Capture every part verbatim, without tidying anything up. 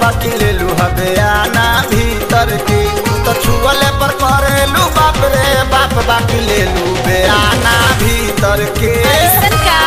बाकी ले लू हबे आना भीतर के। तू तो छुअले पर करेलू बाप रे बाप बाकी ले लू बे आना भीतर के। ऐसन का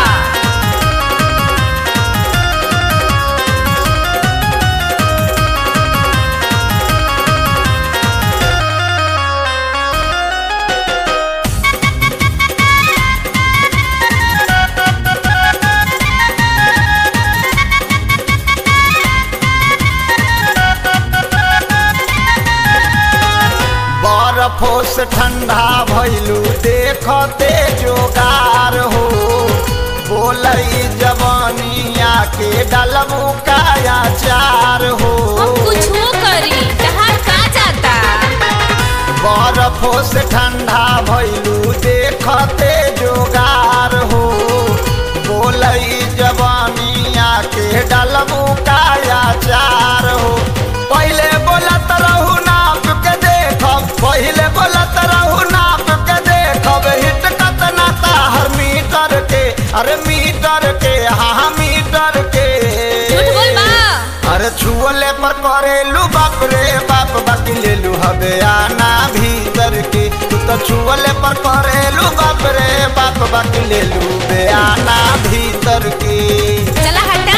बर्फोस ठंडा भइलू देखते जोगार हो। बोलई जवानिया के डलबू काया चार हो। हम कुछ करी कहाँ का जाता। बर्फोस ठंडा भइलू देखते जोगार हो। बोलई जवानिया के डलबू काया चार हो। पहले बोलत रहू नाप के देखब पहले बोलत रहू नाप के देखब हिट कतना ताहर मीटर के। अरे मीटर के हाँ मीटर के। झूठ बोल बा। अरे छुअले पर करेलू बाप रे बाप बाकी ले लू हबे आना भीतर के। तू तो छुअले पर करेलू बाप रे बाप बाकी ले लू बे आना भीतर के। चला हटा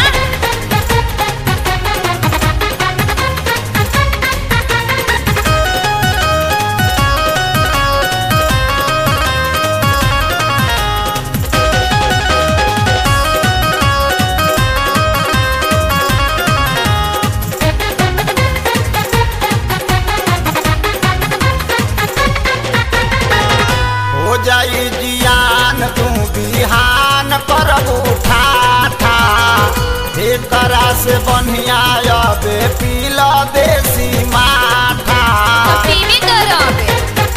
जाई जियान तू बिहान पर उठा था। एकरा से बढ़िया अबे पीला देसी माथा। पीवी करोगे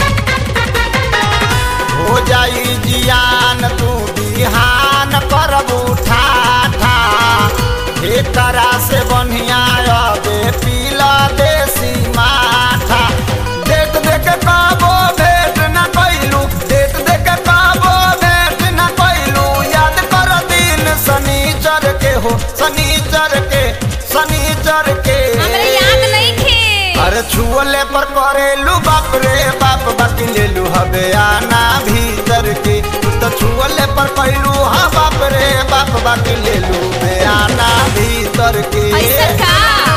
हो जाई जियान तू बिहान पर उठा था। एकरा से बढ़िया अबे पीला देसी माथा। देख देख काबो भेट न कैलू देख देख काबो भेट न कैलू। याद कर दिन शनिचर के हो शनिचर के शनिचर के। हमरा याद नहीं थे। अरे छुअले पर करेलू बाप रे बाप बाकी ले लू हबे आना भीतर के। तू तो छुअले पर कैलू हाँ बाप रे बाप बाकी ले लू बे आना भीतर के। ऐसन का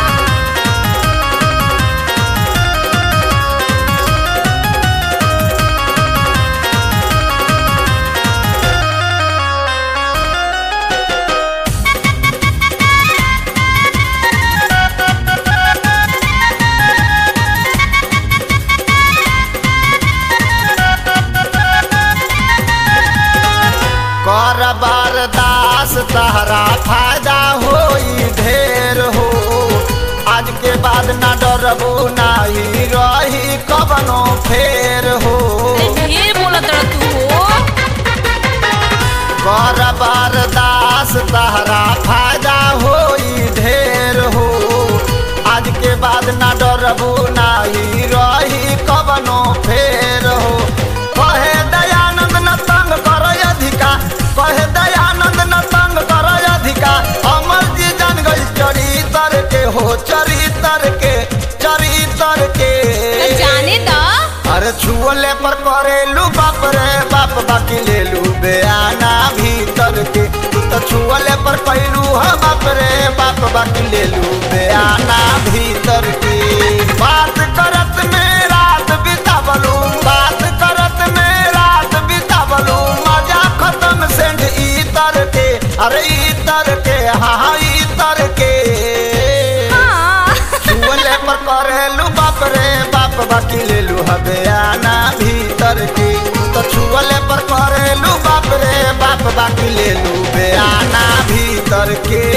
कर बरदास तहरा फायदा होई ढेर हो। आज के बाद ना डरबो नाही रही कबनो फेर हो। ढेर बोलत रह तू हो। कर बरदास तहरा फायदा होई ढेर हो। आज के बाद ना डरबो नाही रही कबनो फेर हो। कहे दयानंद न तंग कर अधिका कहे दयानंद न तंग कर अधिका। अमर जी जान गई चरितर के हो चरितर के चरितर के। जाने दा अरे छुअले पर करेलू बाप रे बाप बाकी ले लू बे आना भीतर के। तू तो छुअले पर कैलू हाँ बाप रे बाप बाकी ले लू बे आना भीतर के। बात करत में रात बितावलू बात करत में रात बितावलू। मजा खत्म सेंध इतर के। अरे इतर के हाँ इतर के। हाँ। छुअले पर करेलू बाप रे बाप बाकी ले लू हबे आना भीतर के। तू तो छुअले पर करेलू बाप रे बाप बाकी ले लू बे आना भीतर के।